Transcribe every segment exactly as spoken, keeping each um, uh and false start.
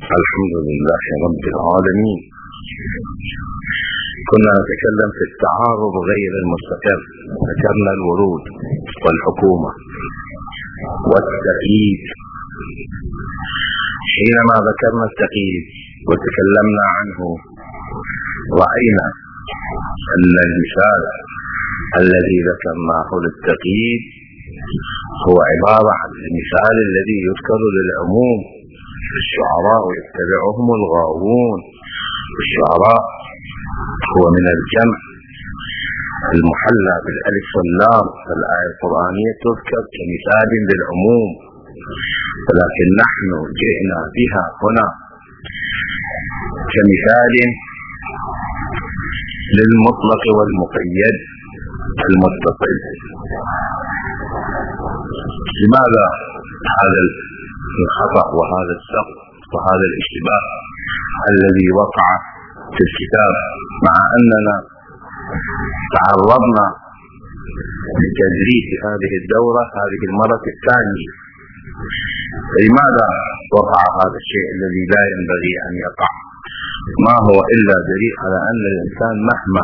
الحمد لله رب العالمين. كنا نتكلم في التعارض غير المستقر، ذكرنا الورود والحكومة والتقييد. حينما ذكرنا التقييد وتكلمنا عنه رأينا أن المثال الذي ذكرناه للتقييد هو عبارة عن المثال الذي يذكر للعموم. الشعراء يتبعهم الغاوون، والشعراء هو من الجمع المحلى بالألف واللام، فالآية القرآنية تذكر كمثال للعموم، ولكن نحن جئنا بها هنا كمثال للمطلق والمقيد المتصل. لماذا هذا الخطأ وهذا السقط وهذا الاشتباه الذي وقع في الكتاب، مع أننا تعرضنا لتدريس هذه الدورة هذه المرة الثانية؟ لماذا وقع هذا الشيء الذي لا ينبغي أن يقع؟ ما هو إلا دليل على أن الإنسان مهما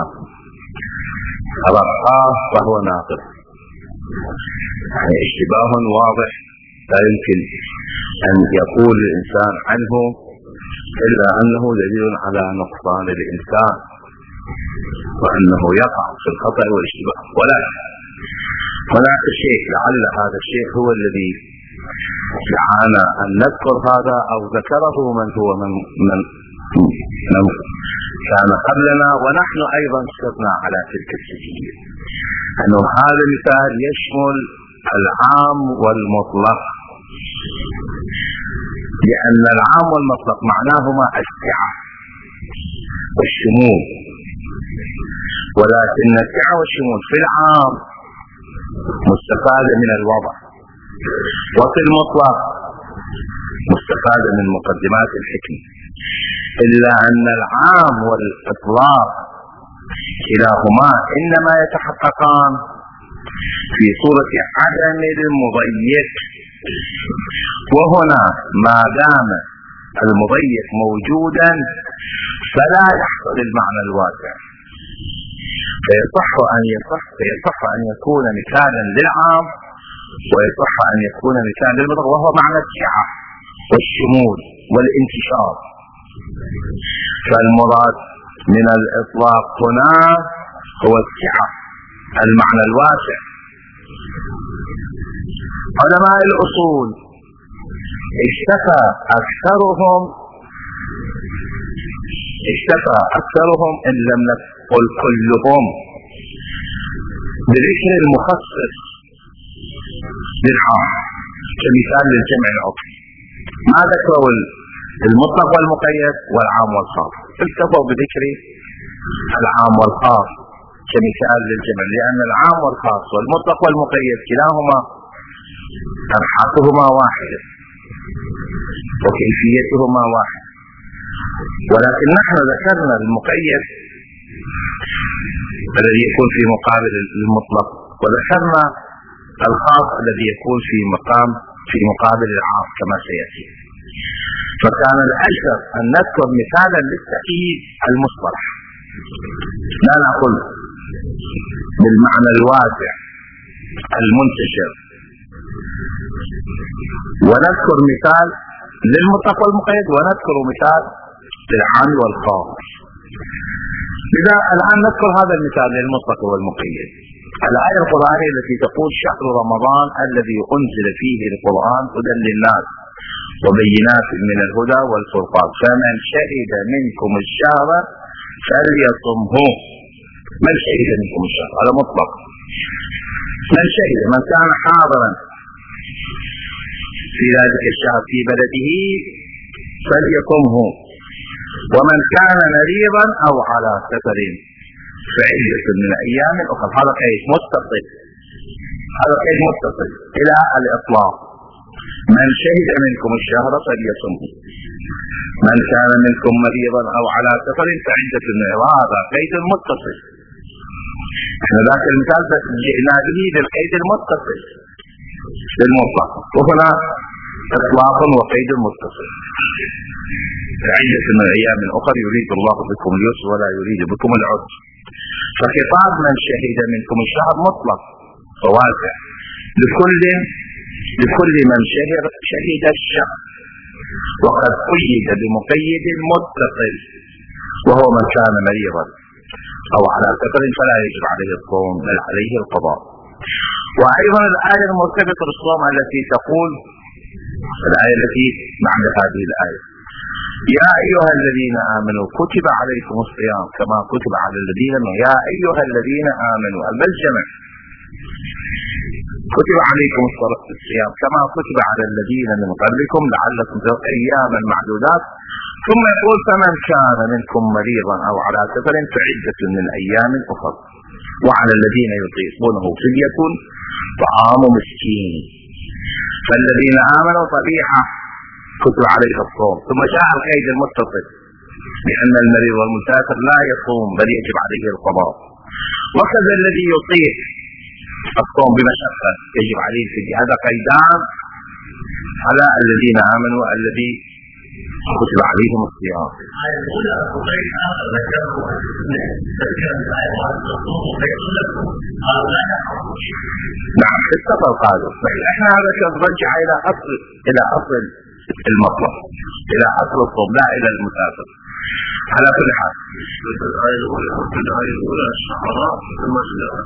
رقاه فهو ناقص، يعني اشتباه واضح لا يمكن أن يقول الإنسان عنه إلا أنه دليل على نقصان الإنسان وأنه يقع في الخطأ والاشتباه. ولكن هناك شيء لعل هذا الشيء هو الذي دعانا أن نذكر هذا، أو ذكره من هو من من, من كان قبلنا، ونحن أيضا سرنا على تلك السجية، أنه هذا المثال يشمل العام والمطلق، لأن العام والمطلق معناهما السعة والشمول، ولكن السعة والشمول في العام مستفادة من الوضع، وفي المطلق مستفادة من مقدمات الحكمة، إلا أن العام والإطلاق كلاهما إنما يتحققان في صورة عدم المضيق، وهنا ما دام المضيق موجودا فلا يحصل المعنى الواسع، فيصح أن يصح فيصح أن يكون مثالا للعام، ويصح أن يكون مثالا للمطلق، وهو معنى السعة والشمول والانتشار. فالمراد من الإطلاق هنا هو السعة، المعنى الواسع. علماء الأصول اكتفى أكثرهم اكتفى أكثرهم إن لم نقل كلهم بذكر المخصص للعام كمثال للجمع العطفي، ما ذكروا المطلق والمقيد والعام والخاص، اكتفوا بذكر العام والخاص كمثال للجمع، لأن العام والخاص والمطلق والمقيد كلاهما أبحاثهما واحدة وكيفيتهما واحدة، ولكن نحن ذكرنا المقيد الذي يكون في مقابل المطلق، وذكرنا الخاص الذي يكون في مقام في مقابل العام كما سيأتي. فكان الأشهر أن نذكر مثالا للتأكيد المصطلح، لا نقول بالمعنى الواسع المنتشر، ونذكر مثال للمطلق والمقيد، ونذكر مثال للعام والخاص. إذا الآن نذكر هذا المثال للمطلق والمقيد، الآية القرآنية التي تقول شهر رمضان الذي أنزل فيه القرآن هدى للناس وبينات من الهدى والفرقان، فمن شهد منكم الشهر فليصمه. من شهد منكم الشهر هذا مطلق، من شهد من كان حاضرا في ذلك الشهر في بلده فليصمه، ومن كان مريضا أو على سفر فعدة من أيام أخرى. هذا قيد متصل، هذا قيد متصل إلى الإطلاق. من شهد منكم الشهر فليصمه، من كان منكم مريضا أو على سفر فعدة من أيام. هذا قيد متصل، احنا ذاك المثال جئنا به للقيد المتصل للمطلق، وهنا إطلاق وقيد متصل. عدة من أيام أخر يريد الله بكم اليسر ولا يريد بكم العسر. فخطاب من شهد منكم الشهر مطلق وواسع لكل لكل من شهد شهد الشهر، وقد قيد بمقيد متصل وهو من كان مريضا أو على سفر فلا يجب عليه الصوم بل عليه القضاء. وأيضا الآية المرتبطة بالصوم التي تقول، الآية التي معنى هذه الآية: يا أيها الذين آمنوا كتب عليكم الصيام كما كتب على الذين من يا أيها الذين آمنوا الجمع كتب عليكم الصيام كما كتب على الذين من قبلكم لعلكم تتقون أياما معدودات. ثم يقول: فمن كان منكم مريضا أو على سفر فعدة من أيام أخر وعلى الذين يطيقونه فدية طعام مسكين. فالذين آمنوا طبيعة كتب عليه الصوم، ثم جاء القيد المتصل لأن المريض والمسافر لا يصوم بل يجب عليه القضاء. وكذا الذي يطيق الصوم بمشقة يجب عليه الفدية. هذا قيدان على الذين آمنوا الذي كتب عليهم الصيام. نعم في السفر قالوا. احنا هذا نرجع الى اصل الى اصل المطلب، الى اصل الصوم لا الى المسافر. على كل حال الآية الأولى الآية الأولى الشعراء ثم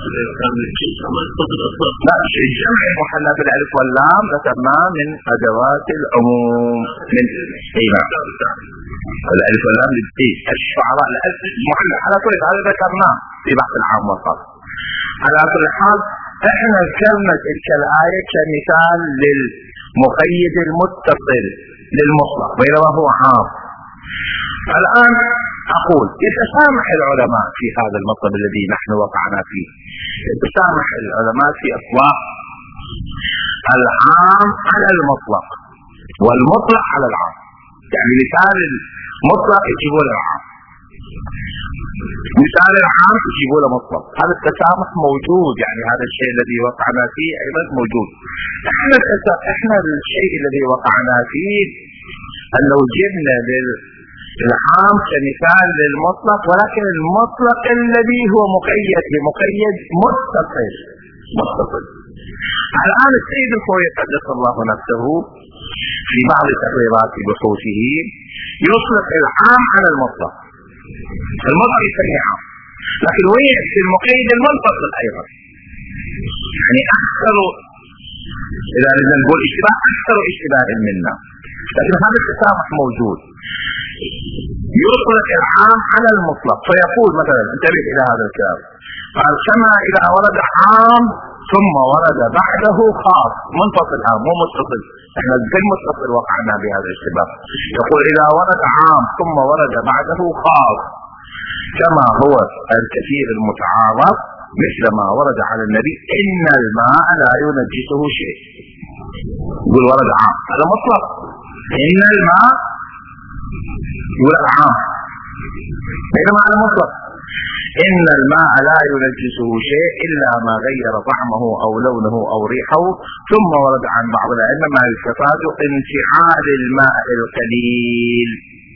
لا الجمع المحلى بالألف واللام ذكرناه من أدوات العموم من إيمان الألف واللام للتيس. الشعراء الألف المحلى على كل هذا ذكرناه في بحث العام والخاص. على كل حال احنا ذكرنا تلك الآية كمثال للمقيد المتصل للمطلق بينما هو عام. الآن أقول يتسامح العلماء في هذا المطلب الذي نحن وقعنا فيه، يتسامح العلماء في إطلاق العام على المطلق والمطلق على العام. يعني مثال المطلق يجيبوا له العام، مثال العام يجيبوا له مطلق. هذا التسامح موجود، يعني هذا الشيء الذي وقعنا فيه أيضا موجود. احنا احنا الشيء الذي وقعنا فيه أنه جبنا للعام كمثال للمطلق، ولكن المطلق الذي هو مقيد بمقيد متصل متصل. الآن السيد الخوي قدس الله نفسه في بعض تقريرات بحوثه يطلق العام على المطلق، المطلق يسميه عام، لكن وين في المقيد المنفصل أيضا. يعني أكثر إذا لازم نقول اشتباه أكثر اشتباه منا، لكن هذا التسامح موجود. يطلق العام على المطلق فيقول مثلا انتبه إلى هذا الكلام، قال كما إذا ورد عام ثم ورد بعده خاص منفصل عام مو متصل. احنا بالمتصل وقعنا بهذا الاشتباه. يقول إذا ورد عام ثم ورد بعده خاص كما هو الكثير المتعارف مثل ما ورد على النبي إن الماء لا ينجسه شيء. يقول ورد عام هذا مطلق، إن الماء يقول عام بينما على مطلق إن الماء لا ينجسه شيء إلا ما غير طعمه أو لونه أو ريحه. ثم ورد عن بعض العلماء ما يستفاد انفعال الماء القليل.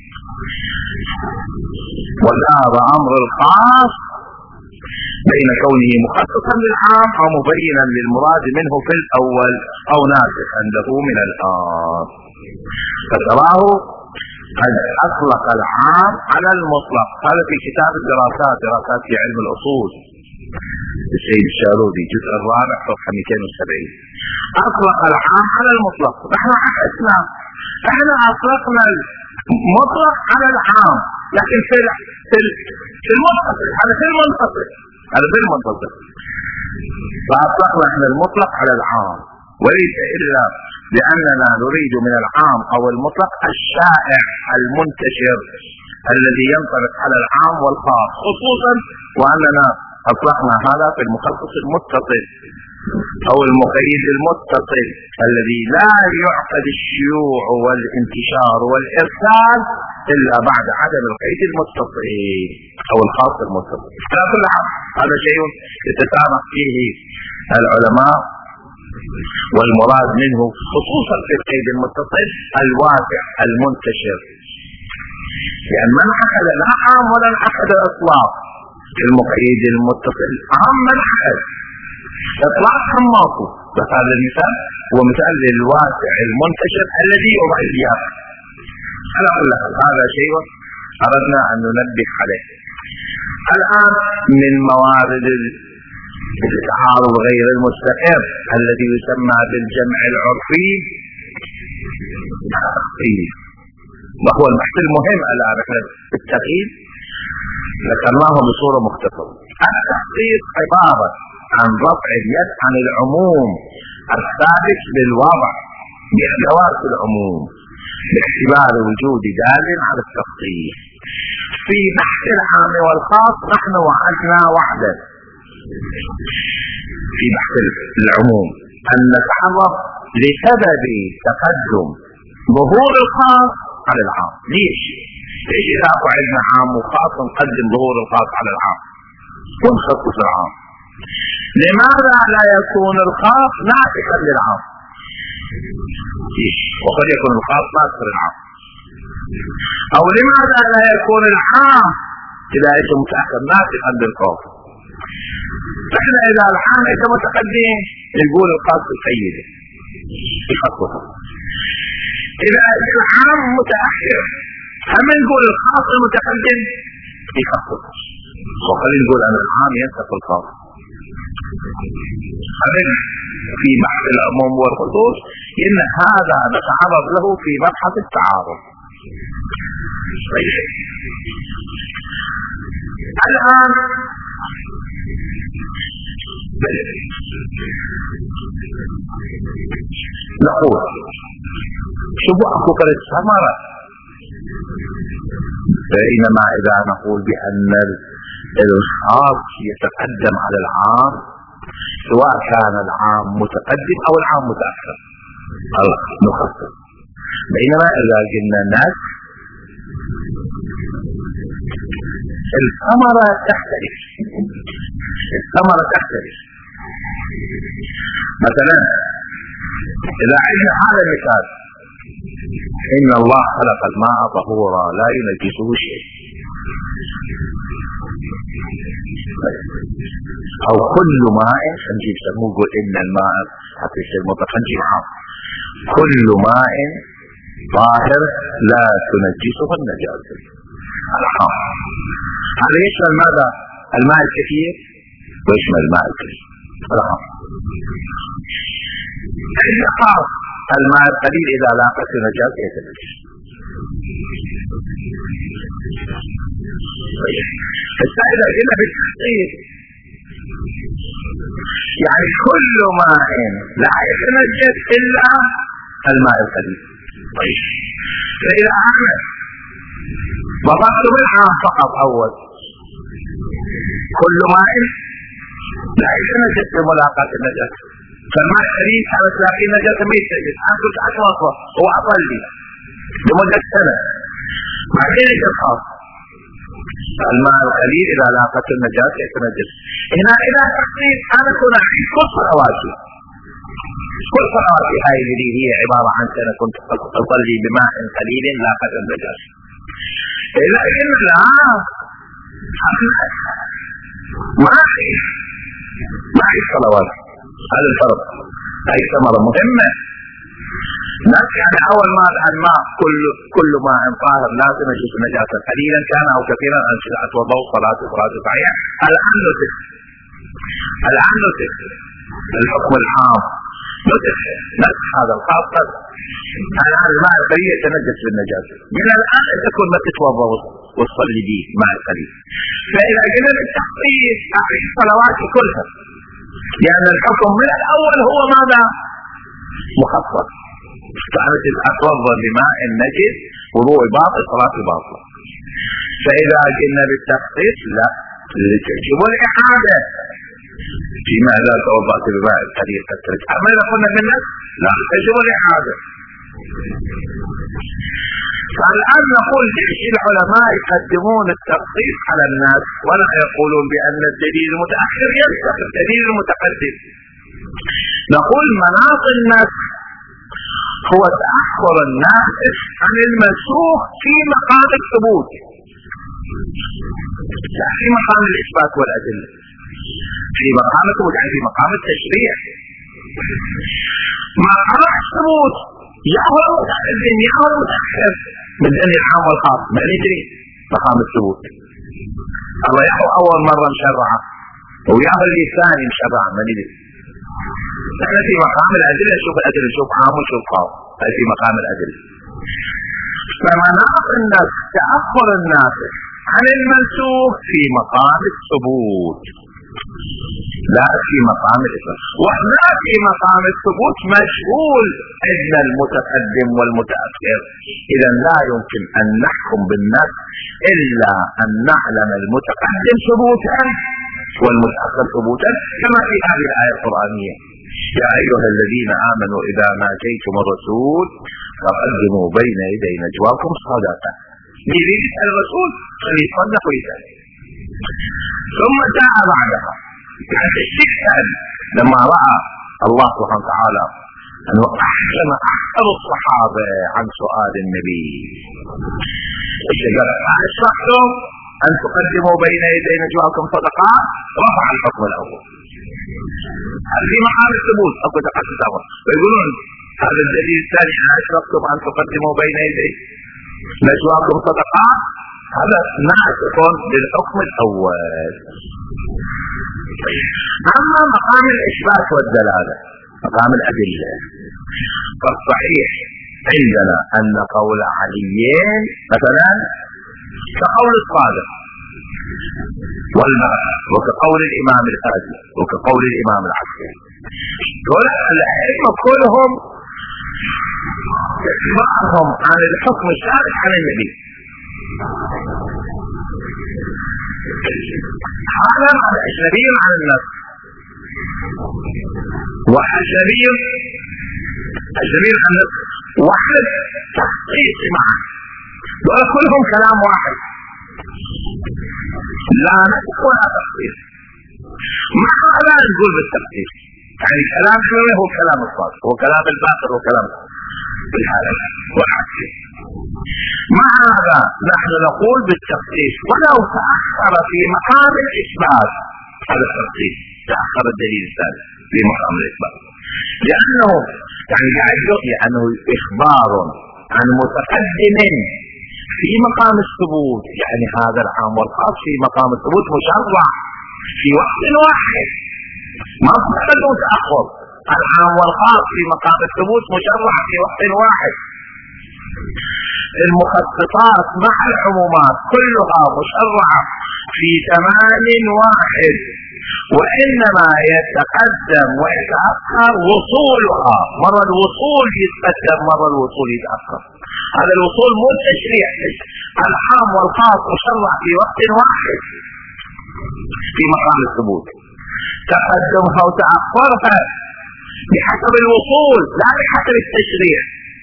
وهذا أمر الخاص بين كونه مخصصا للعام أو مبينا للمراد منه في الأول أو ناسخ عنده من الآن. فتراه قد أطلق العام على المطلق. هذا في كتاب الدراسات دراسات في علم الأصول السيد الشارودي الجزء الرابع صفحة مئتين وسبعين. أطلق العام على المطلق. نحن عكسنا، احنا أطلقنا المطلق على العام لكن في في المنفصل، هذا في المنفصل هذا في المنفصل فأطلقنا احنا المطلق على العام، وليس إلا لأننا نريد من العام أو المطلق الشائع المنتشر الذي ينطبق على العام والخاص، خصوصا وأننا أطلقنا هذا في المخصص المتصل أو المقيد المتصل الذي لا يعقد الشيوع والانتشار والإرسال إلا بعد عدم القيد المتصل أو الخاص المتصل. على كل حال هذا شيء يتسامح فيه العلماء، والمراد منه خصوصا في القيد المتصل الواسع المنتشر لأن من أخذ لا عام ولا أخذ الإطلاق المقيد المتصل، عام من أخذ إطلاق حماطه. بس هذا المثال هو مثال للواسع المنتشر الذي يوضع السياق. على كل حال هذا شيء أردنا أن ننبه عليه. الآن من موارد التعارض غير المستقر الذي يسمى بالجمع العرفي وهو البحث المهم الآن في التقييد ذكرناه بصورة مختصرة. التحقيق عبارة عن رفع اليد عن العموم الثابت للوضع بأدوات العموم باعتبار وجود دال على التخصيص. في بحث العام والخاص نحن وعدنا وحده في بحث العموم أن نتعرف لسبب تقدم ظهور الخاص على العام. ليش؟ ليش إذا وعدنا عام وخاص نقدم ظهور الخاص على العام ونخصص العام؟ لماذا لا يكون الخاص ناسخا للعام؟ وقد يكون الخاص ناسخا للعام. أو لماذا لا يكون العام إذا اسم متأخر ناسخا للخاص؟ نحن إذا العام اسم متقدم نقول الخاص السيد يخصصه. إذا العام متأخر هم نقول الخاص المتقدم يخصصه. وخلينا نقول أن العام ينسخ الخاص. هذا في بحث العموم والخصوص إن هذا نتعرض له في مبحث التعارض. الآن نقول شو أفكر الثمرة بينما إذا نقول بأن الخاص يتقدم على العام سواء كان العام متقدم أو العام متأخر نخصص. بينما إذا قلنا الناس الثمرة تختلف. الثمرة تختلف. مثلا إذا عندنا هذا المثال إن الله خلق الماء طهورا لا ينجسه شيء، أو كل ماء نجيب سموه نقول إن الماء حتى يصير مطلق نجيب عام كل ماء طاهر لا تنجسه النجاسة العام. هذا يشمل ماذا؟ الماء الكثير ويشمل الماء القليل العام. الخاص الماء القليل إذا لاقت النجاسة يتنجس. فإذا قلنا بالتحقيق يعني كل ماء لا يتنجس إلا الماء القليل. طيب فإذا أنا ضبطت بالعام فقط أول كل ماء لا يتنجس بملاقاة النجاسة، فالماء القليل على تلاقي النجاسة ما يتنجس عنده عشر أطوار هو أقل لمدة سنة. بعدين الخاص الماء القليل إذا لاقت النجاسة يتنجس. هنا إذا تحقيق أنا كنا كل صلواتي كل صلواتي هاي اللي هي عبارة عن سنة كنت أصلي بماء قليل لاقت النجاسة. إذا إن لا ما هي ما هي الصلوات. هذا الفرق. هاي ثمرة مهمة. يعني أول ما الماء كل كل ماء طاهر لا تنجس نجاسة قليلا كان أو كثيرا أن أتوضأ صلاة صلاة صحيحة. الآن نسخ الآن نسخ الحكم العام نسخ نسخ هذا الخاص. الآن الماء القليل يتنجس بالنجاسة من الآن تكون ما تتوضأ وتصلي به ماء القليل. فإذا قلنا بالتحقيق أعيش صلواتي كلها لأن الحكم من الأول هو ماذا؟ مخصص. كانت أتوضأ بماء نجس وضوء باطل صلاة باطلة. فإذا قلنا بالتخصيص لا تجب الإعادة فيما إذا توضأت بماء قليل قد ترجع. أما إذا قلنا بالنفس لا تجب الإعادة. فالآن نقول ليش العلماء يقدمون التخصيص على الناس ولا يقولون بأن الدليل المتأخر ينسخ الدليل المتقدم؟ نقول مناط الناس هو تأخر الناسخ عن المنسوخ في مقام الثبوت، لا في مقام الإثبات والأدلة، في مقام الثبوت يعني في مقام التشريع. مقام الثبوت يأهل المتقدم يأهل المتأخر من أن العام والخاص ما ندري. مقام الثبوت الله يأهل أول مرة مشرعة ويأهل الثاني مشرعة ما ندري. نحن في مقام الأدلة نشوف الأدلة نشوف عام ونشوف خاص، هذا في مقام الأدلة. فمناط النسخ تأخر الناسخ عن المنسوخ في مقام الثبوت لا في مقام الإثبات. وهنا في مقام الثبوت مشغول أن المتقدم والمتأخر، إذا لا يمكن أن نحكم بالنسخ إلا أن نعلم المتقدم ثبوتا والمتأخر ثبوتا، كما في هذه الآية القرآنية: يا أيها الذين آمنوا إذا ناجيتم الرسول فقدموا بين يدي نجواكم صدقة. يريد الرسول فليصدق ويسأل. ثم جاء بعدها يعني الشكل لما رأى الله سبحانه وتعالى أنه أحسن أحسن الصحابة عن سؤال النبي، أشركتم أن تقدموا بين يدي نجواكم صدقات، رفع الحكم الأول. هل في مقام الثبوت أو تقدم الأول؟ ويقولون هذا الدليل الثاني: أشركتم أن تقدموا بين يدي نجواكم صدقات، هذا ناسخ للحكم الأول. أما مقام الإثبات والدلالة مقام الأدلة، فالصحيح عندنا أن قول عليين مثلا كقول الصادق والمرأة، وكقول الإمام القاضي، وكقول الإمام العسكري. دول الأئمة كلهم إخبارهم عن الحكم الشارع عن النبي. هذا أجنبي عن النص، وأجنبي أجنبي عن النص، واحد تخصيص معه، دول كلهم كلام واحد لا نسخ ولا تخصيص. ما لا نقول بالتخصيص، يعني كلام حلوه هو كلام الصادق، هو كلام الباطل، هو كلام بالحالة والعكس. مع هذا نحن نقول بالتخصيص، ولو تأخر في مقام الإثبات هذا التخصيص، تأخر الدليل الثالث في مقام الإثبات، لأنه يعني لأنه إخبار عن متقدم في مقام الثبوت، يعني هذا العام والخاص في مقام الثبوت مشرع في وقت واحد، ما تقدم وتأخر. العام والخاص في مقام الثبوت مشرع في وقت واحد. المخصصات مع العمومات كلها مشرعة في زمان واحد، وإنما يتقدم ويتأخر وصولها، مرة الوصول يتقدم مرة الوصول يتأخر. هذا الوصول مو تشريع، العام والخاص مشرع في وقت واحد في مقام الثبوت، تقدمها وتأخرها بحسب الوصول لا بحسب التشريع.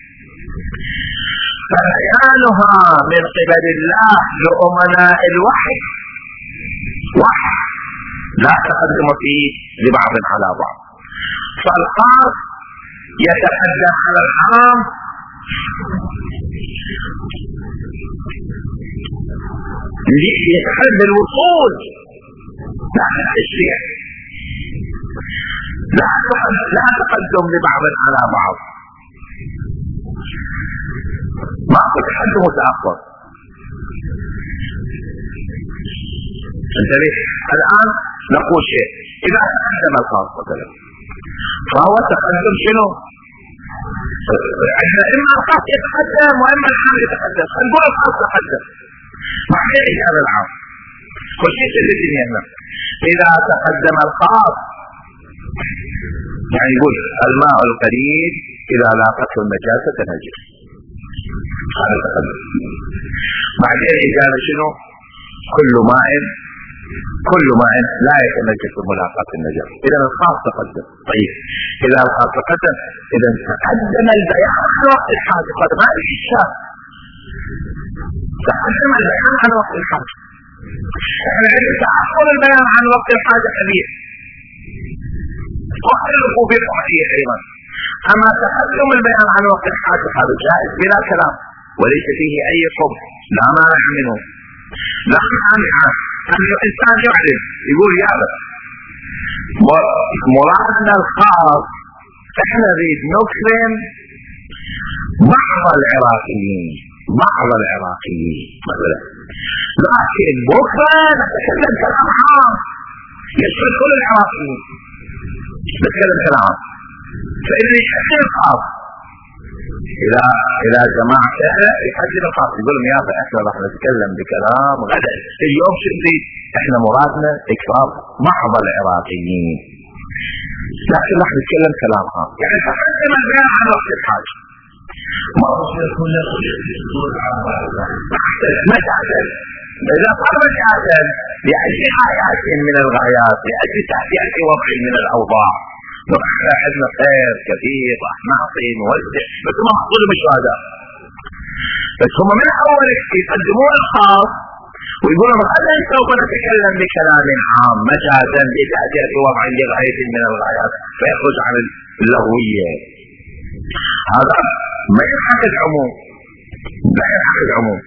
فبيانها من قبل الله لأمناء الوحي وحي لا تقدم فيه لبعض على بعض، فالخاص يتقدم على العام ليتقدم الوصول لا التشريع، لا لا تقدم لبعض على بعض، ما تقدم وتأخر. انتبه الآن نقول شيء: إذا تقدم الخاص مثلا فهو تقدم شنو؟ عندنا إما الخاص يتقدم وإما العام يتقدم. نقول الخاص تقدم بعدين يجي العام، كل شيء سلسل هنا. إذا تقدم الخاص يعني يقول الماء القليل إذا لاقته النجاسة تنجس، هذا تقدم. بعدين إجابة شنو؟ كل ماء كل ماء لا يتنجس بملاقاة النجاسة، إذا الخاص تقدم. طيب إذا الخاص تقدم إذا تقدم البيان عن وقت الحاجة، قد ما في الشاب تقدم البيان عن وقت الحاجة. احنا عندنا تأخر البيان عن وقت الحاجة كبير، وخلقوا بالرأي أيضا. أما تقدم البيان عن وقت الحاجة هذا جائز بلا كلام وليس فيه أي قبح، لا مانع منه. لا مانع أن الإنسان يعلم يقول يا رب مرادنا الخاص احنا نريد نكرم بعض العراقيين بعض العراقيين مثلا، لكن بكره نتكلم كلام عام يشمل كل العراقيين، نتكلم كلام عام. فإذا يحدد الخاص إلى إلى جماعة يحدد الخاص يقول لهم يا أخي احنا راح نتكلم بكلام غدا اليوم شو نريد؟ احنا مرادنا إكرام بعض العراقيين، لكن راح نتكلم كلام عام. يعني تقدم البيان عن وقت الحاجة ما يكون مجازا إذا صار مجازا لأجل غايات من الغايات، لأجل تهدئة وضع من الأوضاع. احنا عندنا خير كثير راح نعطي نوزع، بس ما حصل مش هذا. بس هم من أول يقدمون الخاص ويقولون غدا سوف نتكلم بكلام عام مجازا لتهدئة وضع لغاية من الغايات فيخرج عن اللغوية. هذا ما ينحكي العموم، لا ينحكي العموم،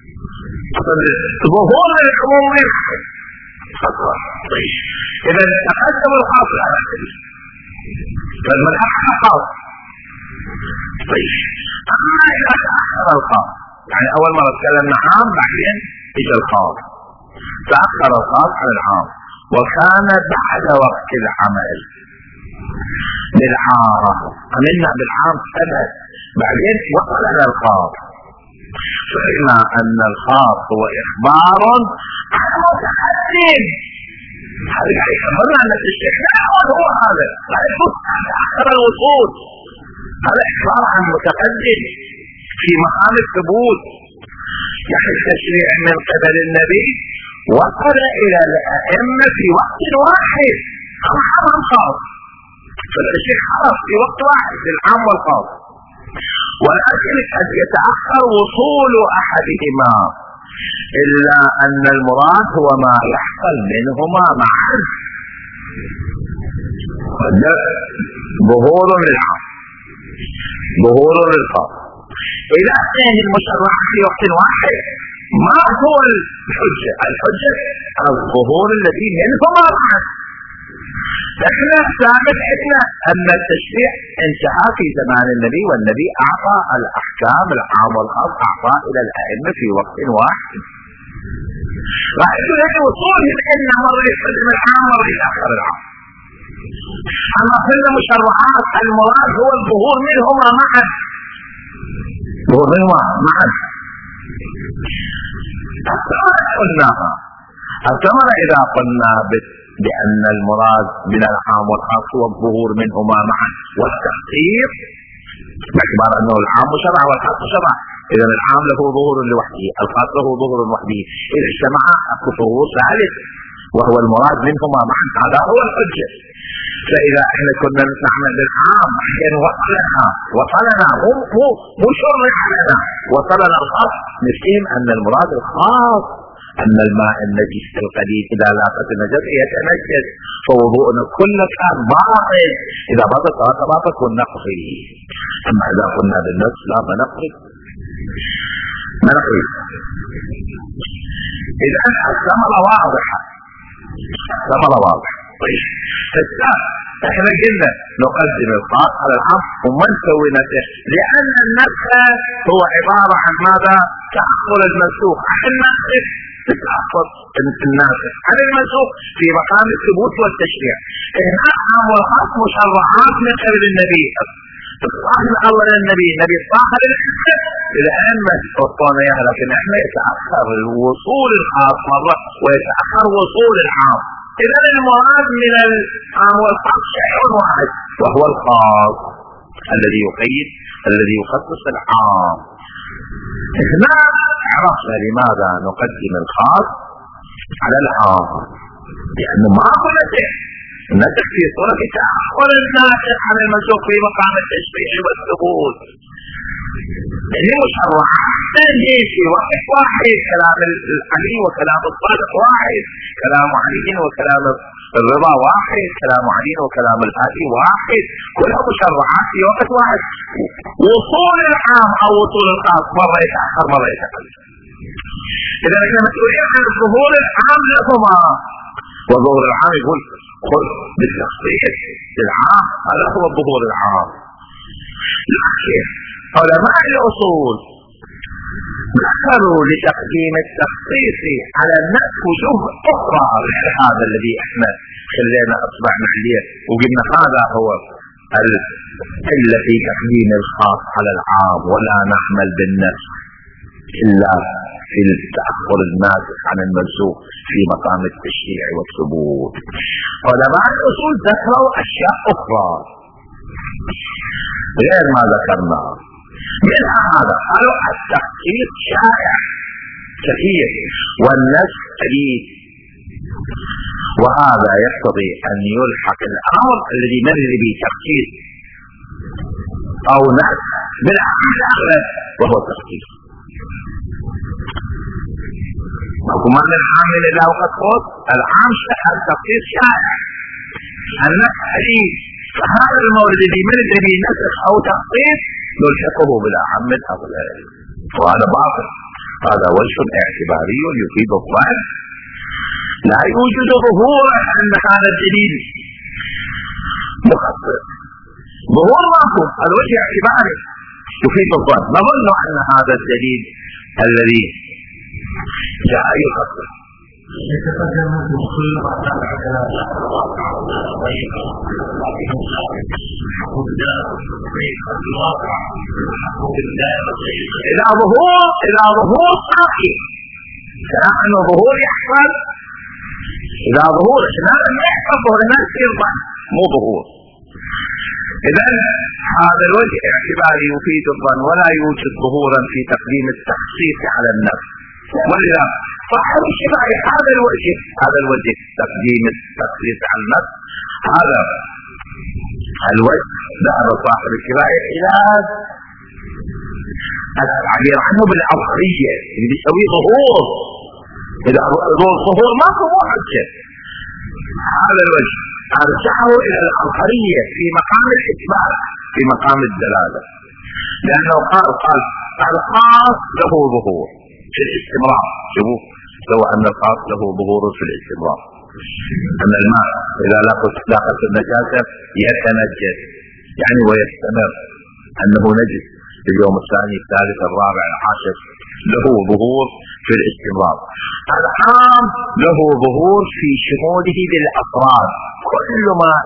ظهور العموم ما ينحكي. طيب إذا تقدم الخاص على الحديث فمن أحد الخاص. طيب أما إذا تأخر الخاص، يعني أول مرة تكلمنا عام بعدين إجا الخاص، تأخر الخاص عن العام وكان بعد وقت العمل بالعارة، عملنا بالعام سنة بعدين وصل إلى الخاص، فإن أن الخاص هو إخبار عن متقدم. هذا يعني خبرنا أن الاستحلال هو هذا لا يفوت آخر الوصول، هذا إخبار عن متقدم في مقام الثبوت. يعني التشريع من قبل النبي وصل إلى الأئمة في وقت واحد، هذا عام خاص، فالتشريع خاص في وقت واحد للعام والخاص، ولكن قد يتأخر وصول أحدهما إلا أن المراد هو ما يحصل منهما معا. ظهور للعام ظهور للخاص. إذا كان المشرع في وقت واحد ما هو الحجة؟ الحجة الظهور الذي منهما معا. احنا ثابت عندنا ان التشريع انتهى في زمان النبي، والنبي اعطى الاحكام العام والخاص اعطى الى الائمه في وقت واحد. راح يكون هذا وصول ان مره يقدم العام مره يتاخر العام. اما في المشرعات المراد هو الظهور منهما معا، الظهور منهما معا. قلناها الثمر اذا قلنا بأن المراد من العام والخاص هو الظهور منهما معا والتخصيص باعتبار أنه العام مشرع والخاص مشرع، إذا العام له ظهور لوحده الخاص له ظهور لوحده، إذا اجتمع ظهور ثالث وهو المراد منهما معا، هذا هو الحجة. فإذا احنا كنا نعمل بالعام حين وصلنا وصلنا مو مو مو شرع لنا وصلنا الخاص، نفهم أن المراد الخاص أن الماء النجس القليل إذا لاقت النجس يتنجس، فوضوءنا كله كان باطل، إذا باطل صلاة باطل كنا نقضي. أما إذا كنا بالنفس لا ما نقضي ما نقضي. إذا الثمرة واضحة، الثمرة واضحة. طيب احنا قلنا نقدم الخاص على العام وما نسوي نسخ، لأن النسخ هو عبارة عن ماذا؟ تأخر المنسوخ عن الناسخ، تتأخر الناسخ عن المنسوخ في مقام الثبوت والتشريع. هنا العام والخاص مشرعات من قبل النبي، الصاحب الله للنبي، النبي صاحب الحجة للأئمة وصلنا اياها، لكن احنا يتأخر الوصول الخاص مرة ويتأخر وصول العام. إذا المراد من العام والخاص شيء واحد وهو الخاص الذي يقيد الذي يخصص العام. هنا عرفنا لماذا نقدم الخاص على العام، لأنه ما هو نسخ، النسخ في صورة تأخر الناسخ عن المنسوخ في مقام التشريع والثبوت. يعني مشرعات في وقت واحد، كلام علي وكلام الصادق واحد، كلام علي وكلام الرضا واحد، كلام علي وكلام الهادي واحد، كلها مشرعات في وقت واحد. وصول العام او وصول الخاص مرة يتأخر مرة يتقدم. اذا احنا مسؤولين عن ظهور العام لهما، وظهور العام يقول خذ بالتخصيص العام، هذا هو الظهور العام. لكن علماء الاصول ذكروا لتقديم التخصيص على الناس وجوه اخرى غير هذا الذي احنا خلينا اصبعنا عليه وقلنا هذا هو الا في تقديم الخاص على العام، ولا نعمل بالنفس الا في التأخر الناسخ عن المنسوخ في مقام التشريع والثبوت. علماء الاصول ذكروا اشياء اخرى غير ما ذكرنا، منها هذا قالوا التخصيص شائع كثير والنسخ قليل، وهذا يقتضي ان يلحق الامر الذي مر به تخصيص او نسخ بالعام الاغلب وهو التخصيص. وكمان العامل اذا وقت خط العام التخصيص شائع النسخ قليل، فهذا المورد الذي مر به نسخ او تخصيص نلحقه بالأعم الأغلب، وهذا باطل. هذا وجه اعتباري يفيد الظن، لا يوجد ظهور أن هذا الدليل مخصص، ظهور ماكو، هذا وجه اعتباري يفيد الظن. نظن أن هذا الدليل الذي جاء يخصص. إلى ظهور إلى ظهور صحيح، كأنه ظهور يحصل إلى ظهور، لأن ما يحصل ظهور الناس يرضى مو ظهور. إذا هذا الوجه اعتباري يفيد الظن، ولا يوجد ظهورا في تقديم التخصيص على النفس. ولذا صاحب الشفاعي هذا الوجه هذا الوجه تقديم التخصيص على النفس، هذا الوجه ذهب صاحب الشفاعي إلى التعبير عنه بالأظهرية اللي بيسوي ظهور. إذا الظهور ما هو حجة، هذا الوجه أرجعه إلى الأظهرية في مقام الإثبات في مقام الدلالة، لأنه قال قال الخاص له ظهور في الاستمرار. شوفوا سواء أن الخاص له ظهور في الاستمرار، أن الماء إذا لاقت النجاسة يتنجس يعني ويستمر، أنه نجس في اليوم الثاني الثالث الرابع العاشر، له ظهور في الاستمرار. العام له ظهور في شموله للأفراد، كل ماء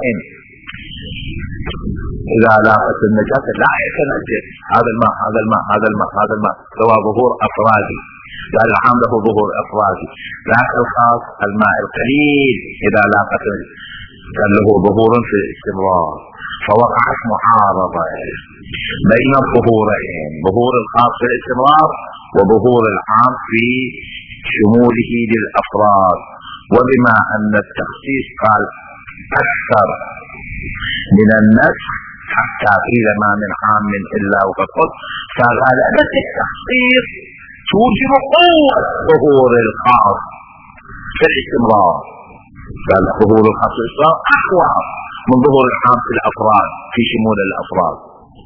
إذا لاقت النجاسة لا يتنجس، هذا الماء هذا الماء هذا الماء هذا الماء، سواء ظهور أفرادي، لأن العام له ظهور أفرادي. لكن الخاص الماء القليل إذا لاقت كان له ظهور في الاستمرار، فوقعت معارضة بين الظهورين، ظهور الخاص في الاستمرار وظهور العام في شموله للأفراد. وبما أن التخصيص قال أكثر من النسخ حتى قيل ما من عام إلا وقد قلت، فغلبة التخصيص توجب قوة ظهور الخاص في الاستمرار، فظهور الخاص في الاستمرار أقوى من ظهور العام في الأفراد في شمول الأفراد.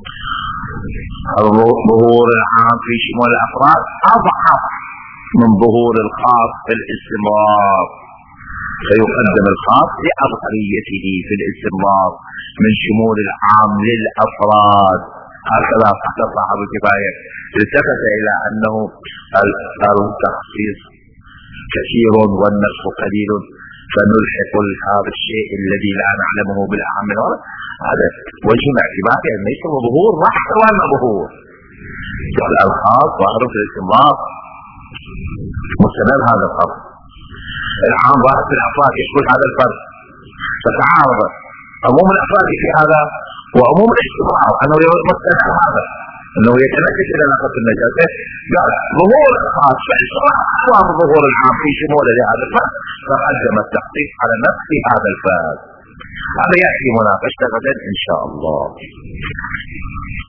ظهور العام في شمول الأفراد أضعف من ظهور الخاص في الاستمرار، فيقدم الخاص لأظهريته في الاستمرار من شمول العام للأفراد. هكذا حتى صاحب الكفاية التفت إلى أنه التخصيص كثير والنسخ قليل، فنلحق هذا الشيء الذي لا نعلمه بالأعم. هذا وجه اعتباره أن ليس ظهور راح ولا ظهور، الخاص ظاهر في الاستمرار مستمر. هذا الفرق العام ظاهر في الأفراد، يشكل هذا الفرق، فتعارض عموم الأفراد في هذا وعموم الاستمرار أنه مستمر، هذا أنه يتنكس إلى نقص النجاسة. قال ظهور الخاص في الاستمرار أقوى من ظهور العام في شموله لهذا الفرق، فقدم التخصيص على نفس هذا الفرق. هذا يأتي مناقشة غدا إن شاء الله.